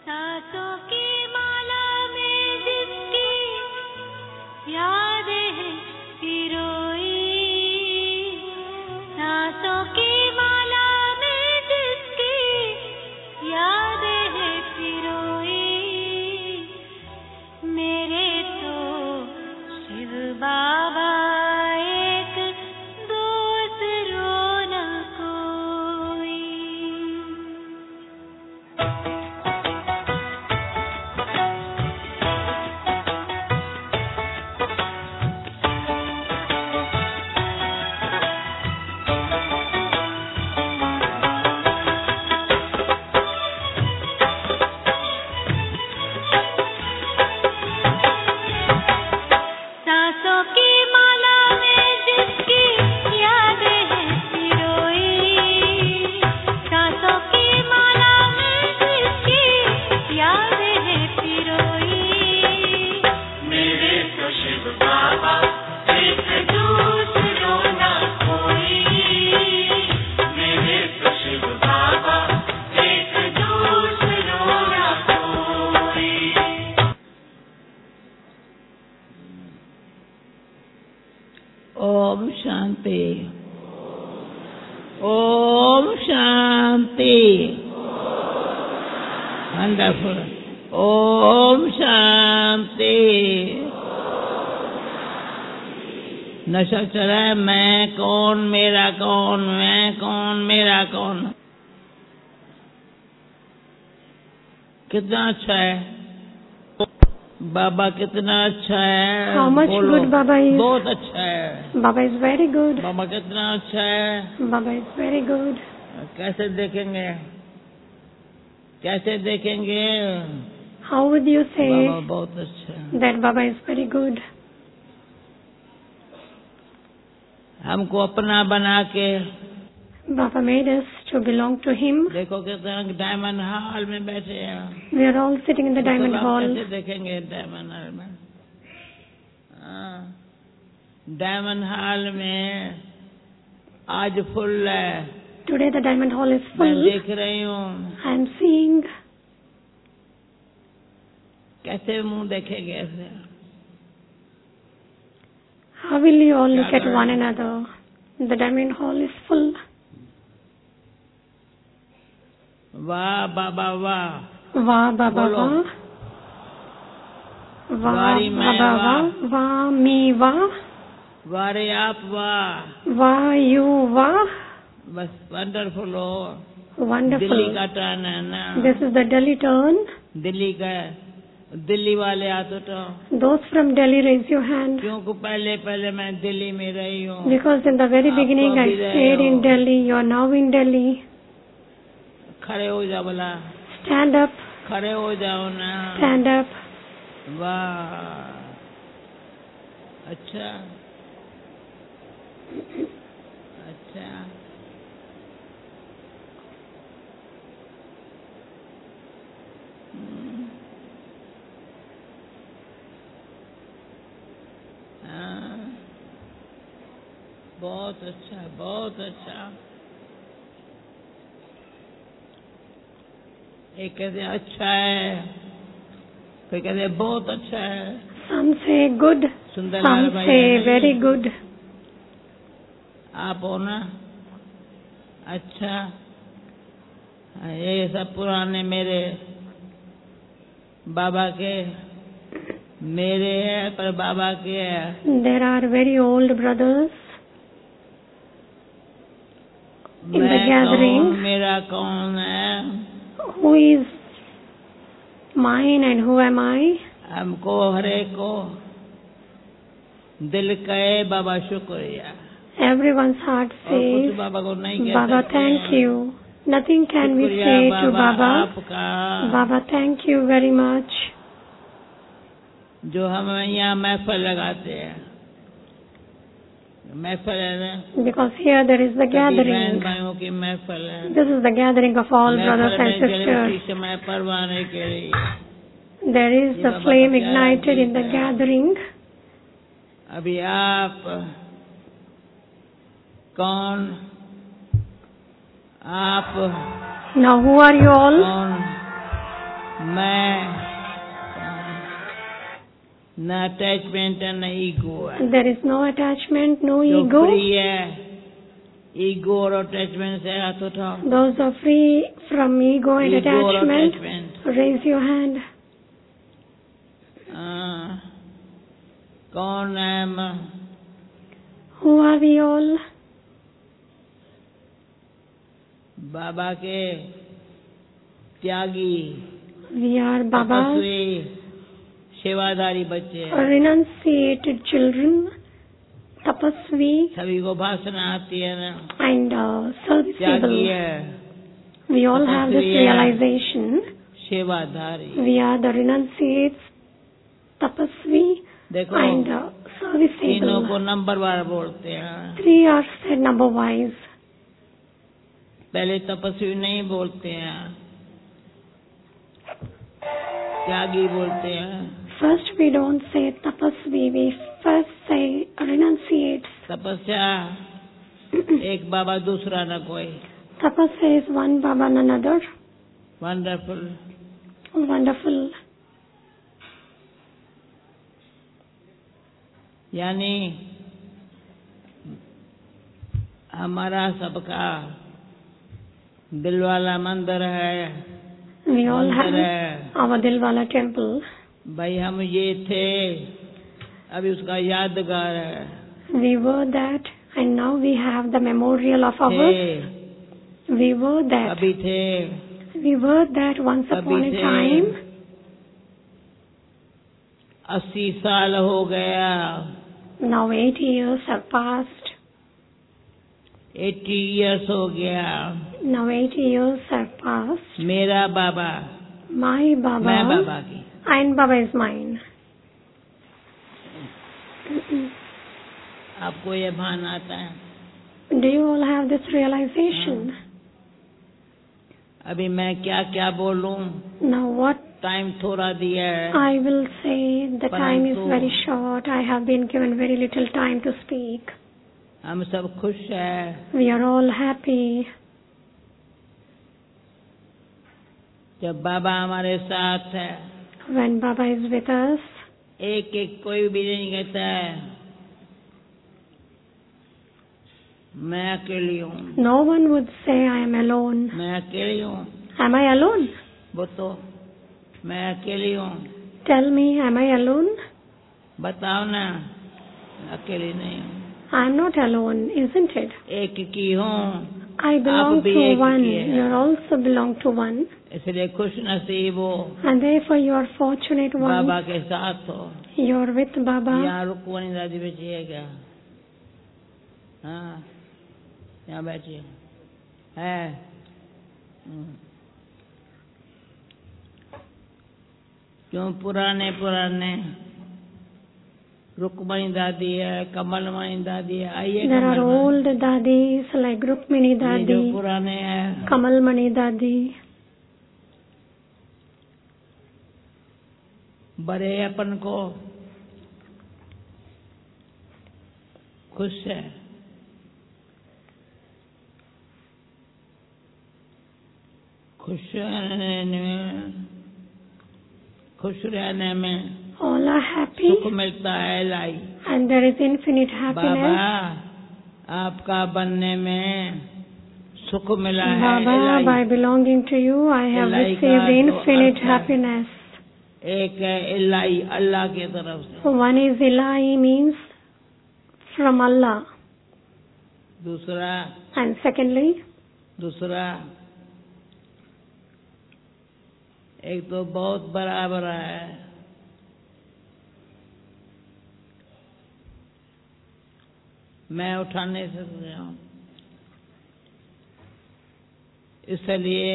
सांसों की माला में जिसकी यादें हैं पिरोई, सांसों की माला में जिसकी यादें हैं पिरोई, मेरे तो शिव बाबा एक दूसरो न कोई। सांसों की माला में जिसकी यादें हैं पिरोई, सांसों की माला में जिसकी यादें हैं पिरोई, मेरे तो शिव बाबा एक दूसरो न कोई, मेरे तो शिव बाबा एक दूसरो न कोई। ओम शांति, ओम शांति, वंडरफुल, ओम शांति। नशा चला है, मैं कौन, मेरा कौन, मैं कौन, मेरा कौन। कितना अच्छा है बाबा, कितना अच्छा है। How much बोलो। good Baba is. बहुत अच्छा है Baba is very good. बाबा, कितना अच्छा है। Baba is very good. कैसे देखेंगे, कैसे देखेंगे। How would you say बाबा बहुत अच्छा है। that Baba is very good? हमको अपना बना के Baba made us to belong to Him. देखो कितना डायमंड हॉल में बैठे हैं। We are all sitting in the diamond तो आप hall. कैसे देखेंगे डायमंड हॉल में। हाँ, डायमंड हॉल में आज फुल है। Today the diamond hall is मैं full. देख रही हूँ। I am seeing. कैसे मुंह देखेंगे ऐसे। How will you all look क्या at करें? one another? The diamond hall is full. वाह बाबा वाह। Wah Baba बोलो। wah. Wah वारी मैं Baba वाह। wah. Wah me wah. वारे आप वाह। Wah you wah. बस वंडरफुल हो। Wonderful. दिल्ली का टर्न है ना। This is the Delhi turn. Delhi का, दिल्ली वाले आते तो Those from Delhi, raise your hand. क्योंकि पहले मैं दिल्ली में रही हूँ। Because in the very आप beginning तो I अभी रहे stayed in हो। Delhi. You are now in Delhi. खड़े हो जाओ बोला। Stand up. खड़े हो जाओ ना। Stand up. वाह अच्छा अच्छा। हाँ, बहुत अच्छा, बहुत अच्छा। एक कहते अच्छा है, कोई कहते बहुत अच्छा है। Some say good. Sundarlal Some भाई say है नहीं? very good. आप हो ना। अच्छा, ये सब पुराने मेरे बाबा के मेरे हैं, पर बाबा के है। There are very old brothers in the मैं gathering. कौन, मेरा कौन है। Who is mine and who am I? हमको हरे को दिल कहे बाबा शुक्रिया। Everyone's heart और कुछ says, बाबा को नहीं कह Baba, सकते thank हैं। you. Nothing can we शुक्रिया say to बाबा Baba. आपका, Baba, thank you very much. जो हम यहाँ महफिल लगाते हैं। महफिल है ना। Because here there is the सभी बहन gathering. भाइयों की महफिल है। This is the gathering of all brothers महफिल and में जलेती sisters. समय परवाने के लिए There is ये the बाबा flame का प्यारा ignited in the गीत है। gathering. अभी आप कौन, आप Now who are you all? कौन, मैं न अटैचमेंट है न ईगो है। There is no attachment, no जो ego. फ्री है ईगो और अटैचमेंट से हाथ उठाओ। Those are free from ego and ego और attachment, attachment. raise your hand. कौन है मैं? Who are we all? बाबा के त्यागी We are Baba's तपस्वी सेवादारी बच्चे हैं। renunciated children, tapasvi सभी को भाषण आती है ना, and त्यागी serviceable. है We all have this tapasvi है, realization. सेवादारी। We are the renunciates, tapasvi देखो and तीनों serviceable. को नंबर वार बोलते हैं। Three are said number wise. पहले तपस्वी नहीं बोलते हैं, त्यागी बोलते हैं। First we don't say tapasvi, we first say renunciates. तपस्या एक बाबा दूसरा न कोई। Tapasya is one Baba, none other. Wonderful. Wonderful. यानी हमारा सबका दिल वाला मंदिर है। We all have मंदिर है our Dilwala temple. भाई, हम ये थे, अभी उसका यादगार है। We were that and now we have the memorial of our. थे, We were that. कभी थे, We were that once upon a कभी थे। time. 80 साल हो गया। Now 8 years have passed. 80 years हो गया। Now 8 years have passed. मेरा बाबा, My Baba मैं बाबा की। and Baba is mine. आपको ये भान आता है? Do you all have this realization? अभी मैं क्या क्या बोलूं? Now what टाइम थोड़ा दिया है। I will say, the time is परंतु very short. I have been given very little time to speak. हम सब खुश हैं We are all happy. जब बाबा हमारे साथ है। When Baba is with us, एक एक कोई भी नहीं कहता है मैं अकेली हूँ। no one would say I am alone. मैं अकेली हूँ। Am I alone? वो तो मैं अकेली हूँ। Tell me, am I alone? बताओ ना। अकेली नहीं हूँ। I am not alone, isn't it? एक की हूँ। I belong आप भी to एक one. की है। You also belong to one. इसलिए खुश नसीब हो, And therefore you are fortunate Baba ones. के साथ हो। You are with Baba. यहाँ रुकवानी दादी बैठी है क्या? हाँ, यहाँ बैठी है। क्यों पुराने पुराने रुकमणी दादी है, कमलमणि दादी है। आइए There are कमलमणि। old dadis like Rukmini ये जो Dadi, पुराने हैं, Kamalmani Dadi. बड़े अपन को खुश है। खुश रहने में All are happy सुख मिलता है। लाई and there is infinite Baba, happiness. आपका बनने में सुख मिला है। Baba, इलाई। by belonging to you, I have इलाई का received तो infinite अर्थ है। happiness. एक है इलाई, अल्लाह की तरफ से। One is Ilahi, means from Allah. दूसरा And secondly, एक तो बहुत बराबर है। मैं उठा नहीं सकता हूँ, इसलिए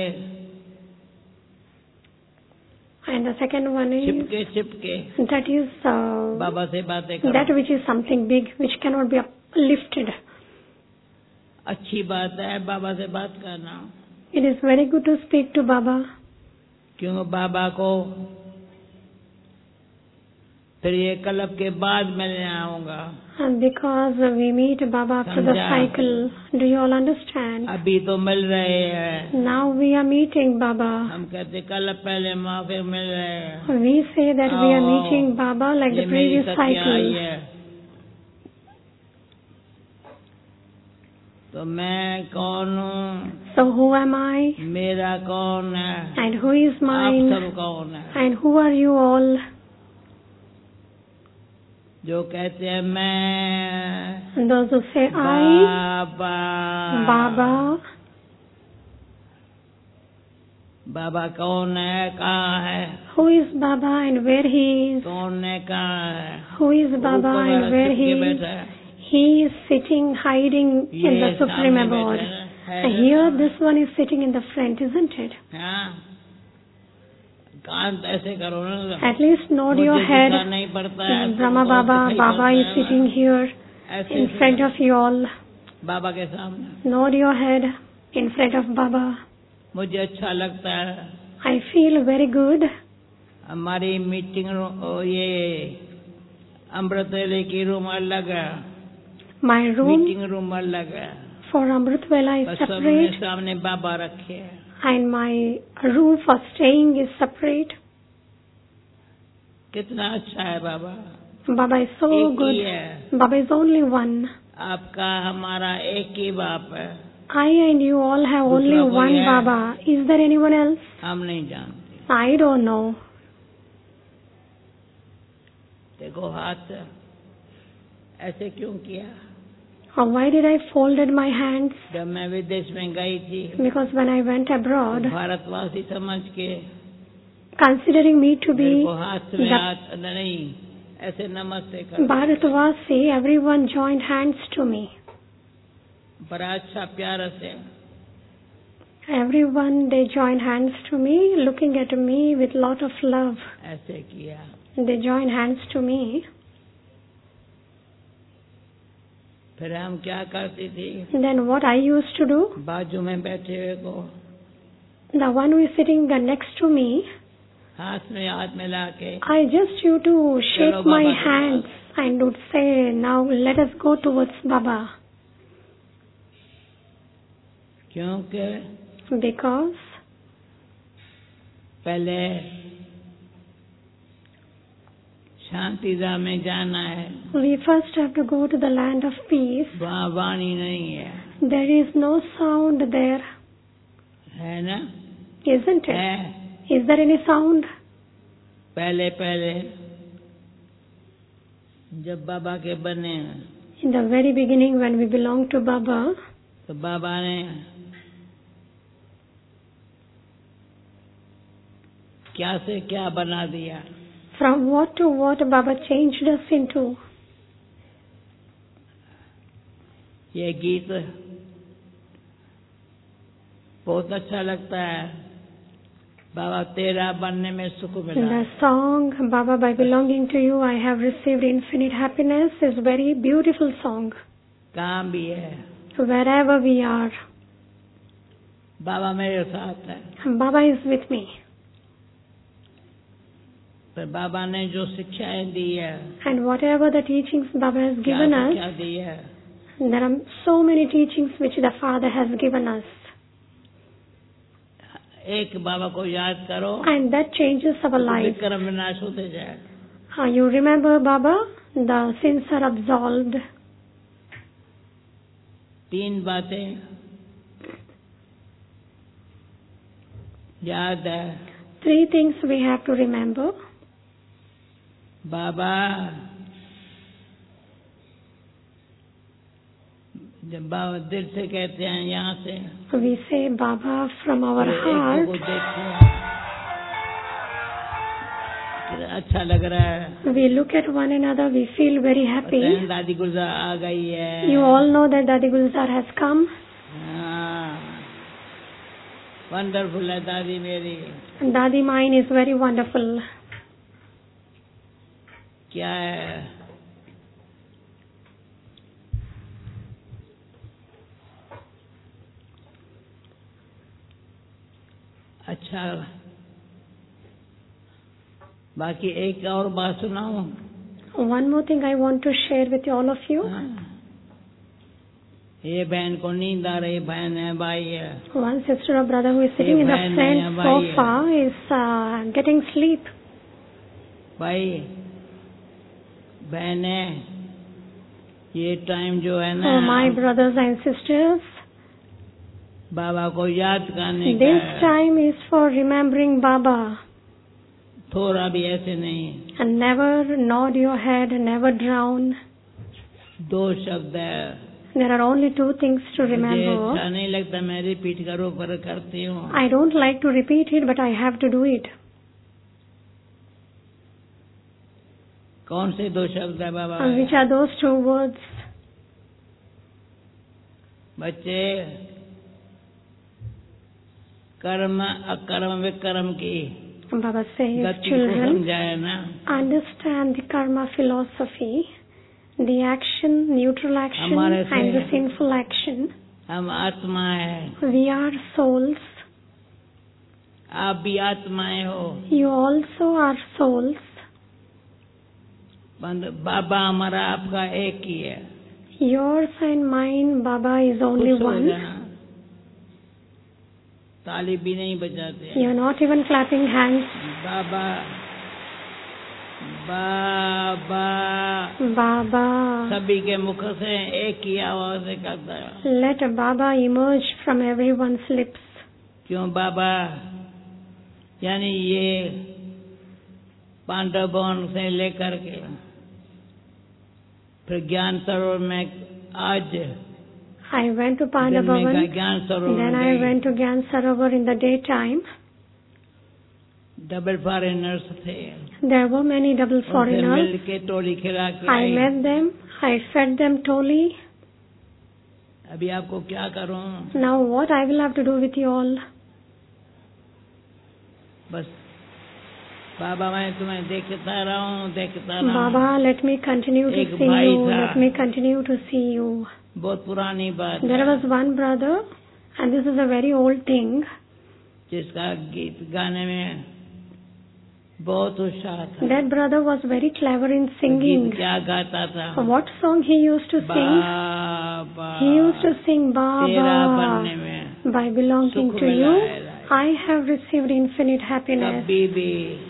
and the second one is, चिपके that is बाबा से बातें that करो। which is something big which cannot be lifted. अच्छी बात है बाबा से बात करना। It is very good to speak to Baba. क्यों? बाबा को फिर ये कल्प के बाद मिलने आऊंगा। And because we meet Baba after the समझा? cycle. Do you all understand? अभी तो मिल रहे हैं, Now we we are meeting Baba. हम कहते कल पहले माँ फिर मिल रहे We say that we are आओ, meeting Baba like ये the मेरी previous सत्या आई cycle. है। तो मैं कौन हूँ, So who am I? मेरा कौन है, And who is आप mine? सब कौन है। And who are you all? जो कहते हैं मैं, Those who say I, Baba, Baba. बाबा कौन है, कहाँ है, Who is Baba and where he is? कौन है, कहाँ है। Who is Baba ऊपर and वाला where छिप he के is? बैठा है। He is sitting, hiding in the ये Supreme सामने Abode. बैठा है। And here this one is sitting in the front, isn't it? हाँ, कान ऐसे करो ना। At least nod your मुझे head. दिखा नहीं पड़ता है, Brahma तुमको Baba, दिखाई Baba पड़ता is है sitting ना। here ऐसे in front of you all. बाबा के सामने Nod your head in front of Baba. मुझे अच्छा लगता है। I feel very good. हमारी मीटिंग ये अमृत वेले की रूम अलग है, My room मीटिंग रूम अलग है, for Amrit Vela is बस सबने separate सामने बाबा रखे हैं। and my room for staying is separate. कितना अच्छा है बाबा, Baba is so एक ही good. है। Baba is only one. आपका हमारा एक ही बाप है, I and you all have only दूसरा कोई one है? Baba. Is there anyone else? हम नहीं जानते। I don't know. देखो हाथ ऐसे क्यों किया। Or why did I folded my hands? जब मैं विदेश में गई थी Because when I went तो abroad, भारतवासी समझ के considering me to मेरे be को हाथ में the हाथ नहीं ऐसे नमस्ते कर, Bharatvasi, everyone joined hands to me. बड़ा अच्छा प्यार से Everyone, they joined hands to me, looking at me with lot of love. ऐसे किया। They joined hands to me. फिर हम क्या करती थी, Then what I used to do, बाजू में बैठे हुए को the one who is sitting next to me, हाथ में हाथ मिला के I just used to shake Chalo my Baba ke hands and would say, now let us go towards Baba. क्योंकि Because पहले शांति धाम में जाना है, we first have to go to the land of peace. वहाँ वाणी नहीं है, There is no sound there, है ना, isn't it? है। Is there any sound? पहले पहले जब बाबा के बने In the very beginning when we belonged to Baba, तो बाबा ने क्या से क्या बना दिया। from what to what Baba changed us into. ये गीत बहुत अच्छा लगता है, बाबा तेरा बनने में सुख मिला। The song, Baba, by belonging to you, I have received infinite happiness, is very beautiful song. कहाँ भी है, Wherever we are, बाबा मेरे साथ है। Baba is with me. पर बाबा ने जो शिक्षाएं दी है, And whatever the teachings Baba has क्या given us, शिक्षा दी है, there are so many teachings which the Father has given us. एक बाबा को याद करो, And that changes our life. Vikram विनाश होते जाए। You remember Baba? The sins are absolved. तीन बातें याद है। 3 things we have to remember. बाबा जब बाबा दिल से कहते हैं यहाँ से, We say Baba from our एक heart. को देखो कितना अच्छा लग रहा है। We look at one another, we feel very happy. बताएं, दादी गुलजार आ गई है। You all know that Dadi Gulzar has come. हाँ, वंडरफुल है दादी मेरी। Dadi mine is very wonderful. क्या है, अच्छा। बाकी एक और बात सुनाऊं। One more thing I want to share with all of you. हाँ, ये बहन को नींद आ रही, बहन है भाई है, One sister or brother who is sitting in the बहन front नहीं है, भाई है। sofa is getting sleep. भाई बहन है, ये टाइम जो है ना Oh, my brothers and sisters, बाबा को याद करने का this है। time is for remembering Baba. थोड़ा भी ऐसे नहीं, And never nod your head, never drown. दो शब्द है। There are only two things to मुझे remember. अच्छा नहीं लगता, मैं रिपीट करो पर करती हूँ। I don't like to repeat it, but I have to do it. कौन से दो शब्द है बाबा? And which are those two words? बच्चे कर्म अकर्म विकर्म की Baba says, गति को children, समझाया ना। understand the karma philosophy, the action, neutral action, हमारे से- and the sinful action. हम आत्मा है, We are souls. आप भी आत्माएं हो। You also are souls. बाबा हमारा आपका एक ही है। Yours and mine, Baba, is only खुश हो one. जाना। ताली भी नहीं बजाते। You're not even clapping hands. Baba Baba Baba. सभी के मुख से एक ही आवाज निकलता है। Let Baba emerge from everyone's lips. क्यों बाबा? यानी ये पांडव भवन से लेकर के फिर ज्ञान सरोवर में आज I went to दिन Pandava में Bhavan. ज्ञान सरोवर Then I में went to Gyan Sarovar in the daytime. Double foreigners थे, There were many double उनसे foreigners. मिल के टोली खिला के I I. met them. I fed them toli. अभी आपको क्या करूं? Now what I will have to do with you all? बस बाबा मैं तुम्हें देखता रहूं। Baba, let me continue to एक see भाई you. था। Let me continue to see you. बहुत पुरानी बात There है, was one brother, and this is a very old thing. जिसका गीत गाने में बहुत उत्साह था। That brother was very clever in singing. गीत क्या गाता था? What song he used to sing? Baba He used to sing तेरा बनने Baba. में By belonging सुख to मिला you, है। I have received infinite happiness. कभी भी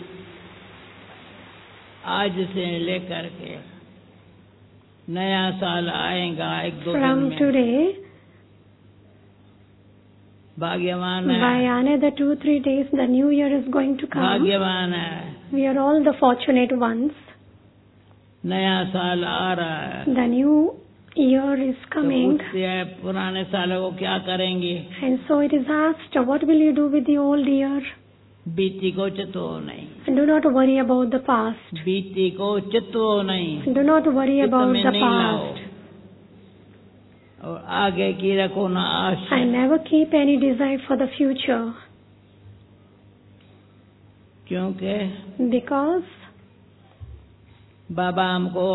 आज से लेकर के नया साल आएगा एक दो दिन From में। today, भाग्यवान by है, another 2-3 days, the new year is going to come. भाग्यवान है, We are all the fortunate ones. नया साल आ रहा है। The new year is तो coming. पूछते हैं पुराने सालों को क्या करेंगे? And so it is asked, what will you do with the old year? बीती को चितो नहीं, And do not worry about the past. बीती को चितो नहीं, Do not worry चित्त about में the नहीं लाओ। past. और आगे की रखो ना आशा। And never keep any desire for the future. क्योंकि Because बाबा हमको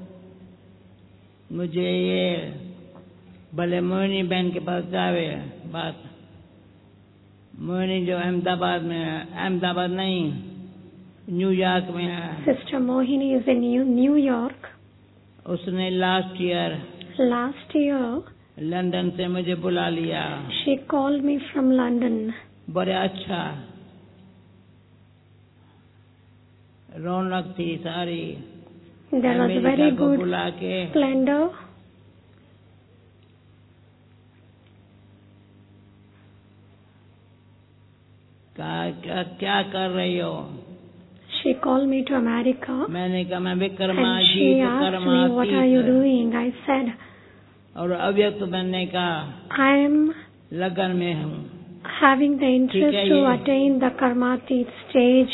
मुझे ये भले मोहिनी बहन के पास जावे बात। मोहिनी जो अहमदाबाद में है, अहमदाबाद नहीं न्यूयॉर्क में है, Sister Mohini is in New York. उसने last year Last year, London से मुझे बुला लिया। she called me from London. बड़े अच्छा रौनक थी सारी। There was अमेरिका very को good बुला के splendor. क्या कर रही हो? She called me to America. मैंने कहा मैं And Vikramajeet she asked me, what are you doing? I said, और अव्यक्त बनने का I am लगन में हूँ। having the interest ठीक है to ये। attain the Karmatit stage,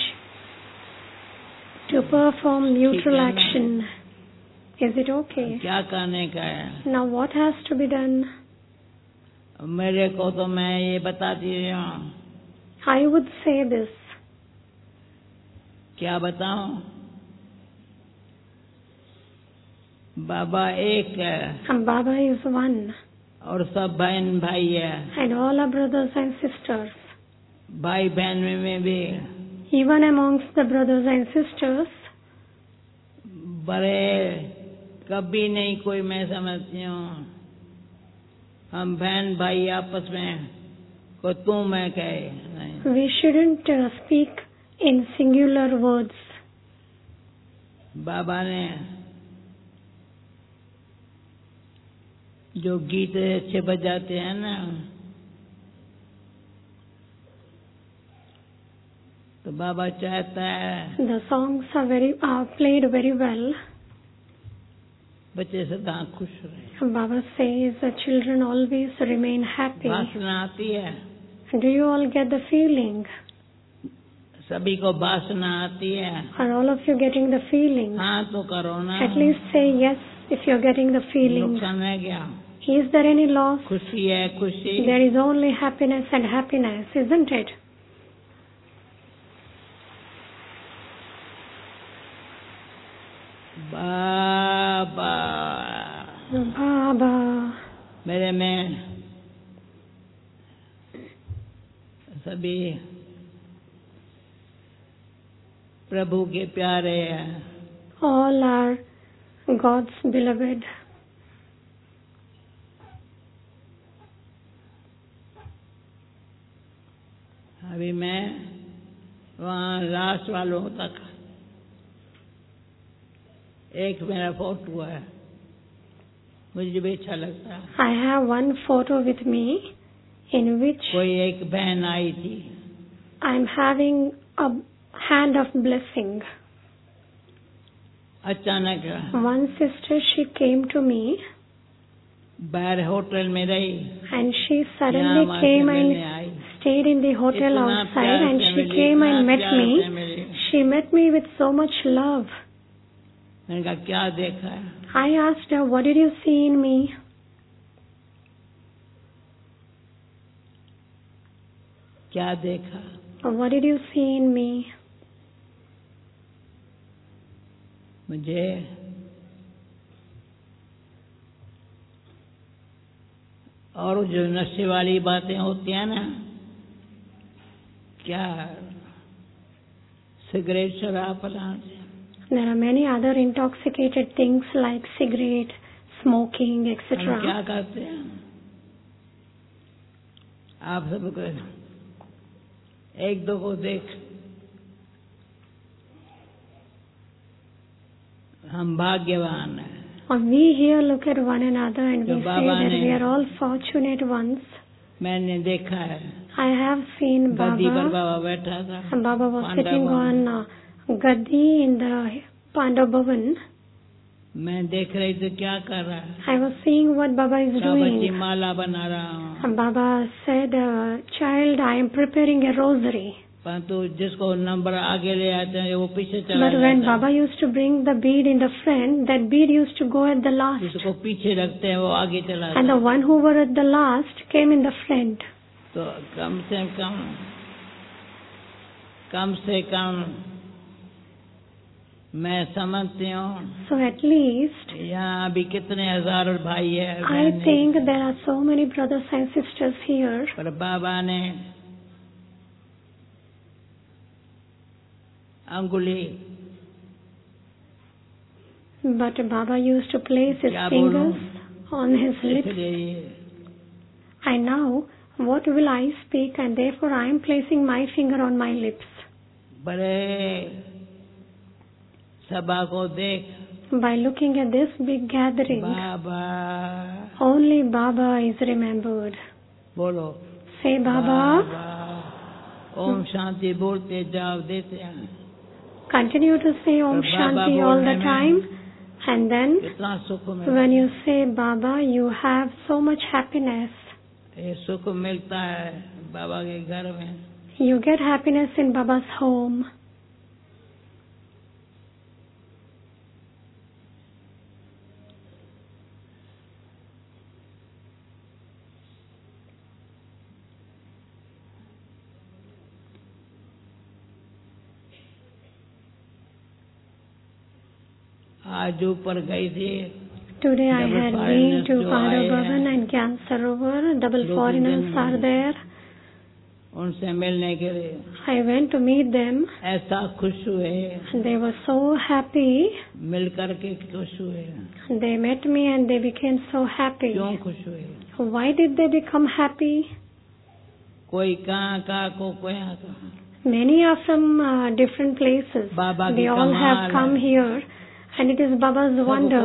to perform neutral है ना? action. Is it okay? क्या करने का है? Now what has to be done? मेरे को तो मैं ये बताती हूँ। I would say this. क्या बताऊं? बाबा एक है And Baba is one. और सब बहन भाई है। And all are brothers and sisters. भाई बहन में भी Even amongst the brothers and sisters, बड़े कभी नहीं कोई मैं समझती हूँ हम बहन भाई आपस में को तू मैं कहे नहीं। We shouldn't speak in singular words. बाबा ने जो गीत अच्छे बजाते हैं ना, तो बाबा चाहता है The songs are played very well. बच्चे सदा खुश रहे। Baba says the children always remain happy. वासना आती है, Do you all get the feeling? सभी को वासना आती है। Are all of you getting the feeling? हाँ तो करो ना। At least say yes if you're getting the feeling. नुकसान है क्या? Is there any loss? खुशी है खुशी। There is only happiness and happiness, isn't it? Baba Baba. मेरे में सभी प्रभु के प्यारे हैं। All are God's beloved. अभी मैं वहाँ लास्ट वालों तक एक मेरा फोटो है, मुझे भी अच्छा लगता है। I have one photo with me in which कोई एक बहन आई थी, I'm having a hand of blessing. अचानक One sister, she came to me बाहर होटल में रही, and she यहाँ suddenly हमारे came मिलने and I. stayed in the hotel इतना outside प्यार and से she मिली, came इतना and met प्यार से me. Milli. She met me with so much love. मैंने कहा क्या देखा है? I asked her, what did you see in me? क्या देखा? What did you see in me? मुझे और जो नशे वाली बातें होती हैं ना, क्या सिगरेट शराब फलान से, There are many other intoxicated things like cigarette, smoking, हम etc. क्या करते हैं? आप सबको एक दो को देख हम भाग्यवान हैं। We here look at one another and जो we say बाबा that ने- we are all fortunate ones. मैंने देखा है, I have seen गद्दी पर Baba. बाबा बैठा था, And Baba was Pandav sitting भवन। on Gaddi in the Pandav Bhavan. मैं देख रही थी क्या कर रहा है। I was seeing what Baba is क्या बच्ची doing. माला बना रहा हूँ, And Baba said, child, I am preparing a rosary. परंतु जिसको नंबर आगे ले आते हैं वो पीछे चला But when जाता है। Baba used to bring the bead in the front, that bead used to go at the last. जिसको पीछे रखते हैं वो आगे चला And the जाता है। one who were at the last came in the front. तो कम से कम मैं समझती हूँ So at least, यहाँ अभी कितने हजार भाई है I बहन है। think there are so many brothers and sisters here. पर बाबा ने अंगुली But Baba used to place his क्या fingers बोलूं? on his lips. इसलिए And now, what will I speak? And therefore I am placing my finger on my lips. बड़े सभा को देख, By looking at this big gathering, Baba only Baba is remembered. बोलो, Say Baba. Om Shanti बोलते जाओ देते हैं। Continue to say Om Baba Shanti all the बोलने में time. And then, कितना सुख मिलता when है। you say Baba, you have so much happiness. ये सुख मिलता है बाबा के घर में। You get happiness in Baba's home. आज ऊपर गई थी, Today I Double had been foreigners to जो आए Pandav हैं, Bhavan and Gyan Sarovar. Double दो foreigners दिन are there. उनसे मिलने के लिए I went to meet them. ऐसा खुश हुए, And they were so happy. मिल करके खुश हुए। They met me and they became so happy. क्यों खुश हुए? Why did they become happy? कोई कहाँ का कोई यहाँ का. Many are from different places. बाबा की They all have कमाल come है. here, and it is Baba's wonder.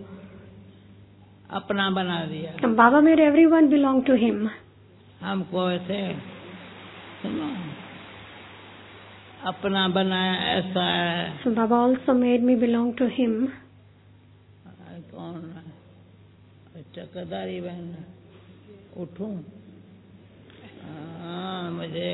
अपना बना दिया. And Baba made everyone belong to him. हमको ऐसे सुनो अपना बनाया ऐसा है. Baba also made me belong to him. कौन चक्रधारी बहन उठूं. मुझे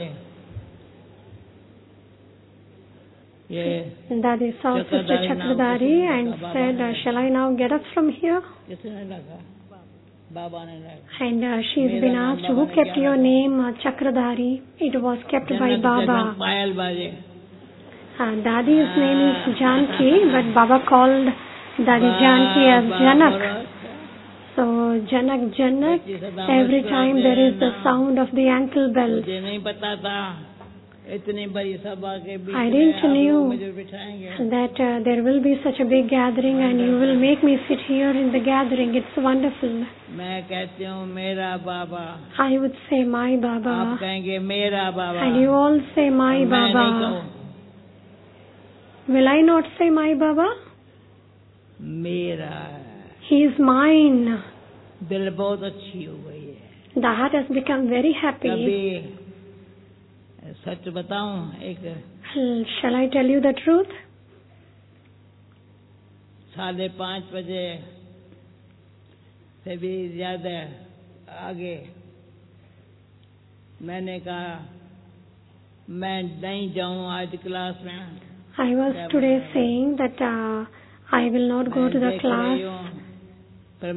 ये Daddy saw Sister Chakradhari and said, shall I now get up from here? किसने लगा? बाबा ने लगा. And she's been asked, who kept your name Chakradhari? It was kept by Baba. पायल बाजे. Dadi's name is Janki, but Baba called Dadi Janki as Janak. So Janak, every time there is the sound of the ankle bell. मुझे नहीं पता था इतनी बड़ी सभा के बीच I didn't know मुझे बिठाएंगे. that there will be such a big gathering and you will make me sit here in the gathering. It's wonderful. मैं कहती हूँ मेरा बाबा. I would say my आप Baba. कहेंगे मेरा बाबा. And you all say my मैं नहीं Baba. कहूँ. Will I not say my Baba? मेरा है. He is mine. दिल बहुत अच्छी हो गई है. The heart has become very happy. कभी सच बताऊं एक Shall I tell you the truth? 5:30 बजे से भी ज्यादा आगे मैंने कहा मैं नहीं जाऊं आज क्लास में. I was today saying that I will not go to the देख class. रही हूं, पर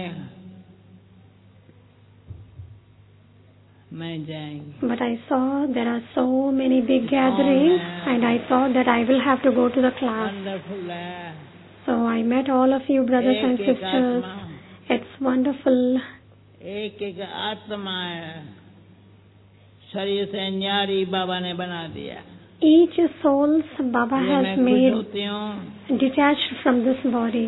मैं जाएंगी. But I saw there are so many big gatherings and I thought that I will have to go to the class. Wonderful है. So I met all of you brothers and एक sisters. आत्मा, It's wonderful. एक आत्मा है. शरीर से न्यारी बाबा ने बना दिया. Each soul Baba ये मैं has खुश made होती हूँ. detached from this body.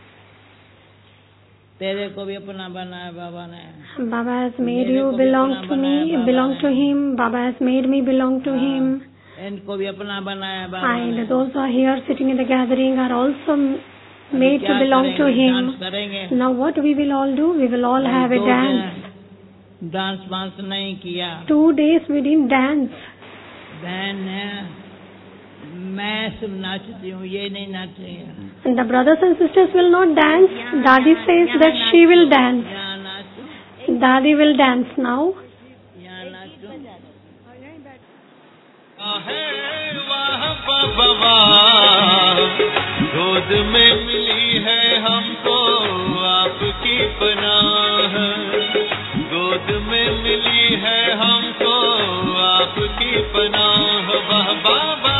तेरे को भी अपना बनाया बाबा ने. Baba has made you belong to me, belong to him. Baba has made me belong to him. इनको भी अपना बनाया बाबा ने. And those who are here sitting in the gathering are also made to belong to him. Dance करेंगे. Now what we will all do? We will all have a dance. Dance वांस नहीं किया. 2 days we didn't dance. बहन है मैं सिर्फ नाचती हूँ ये नहीं नाचेंगे. And the brothers and sisters will not dance. Dadi says that she will dance. यहाँ नाचो. Dadi will dance now. यहाँ नाचो. वाह बाबा वाह, गोद में मिली है हमको आपकी पनाह. गोद में मिली है हमको आपकी पनाह. वाह बाबा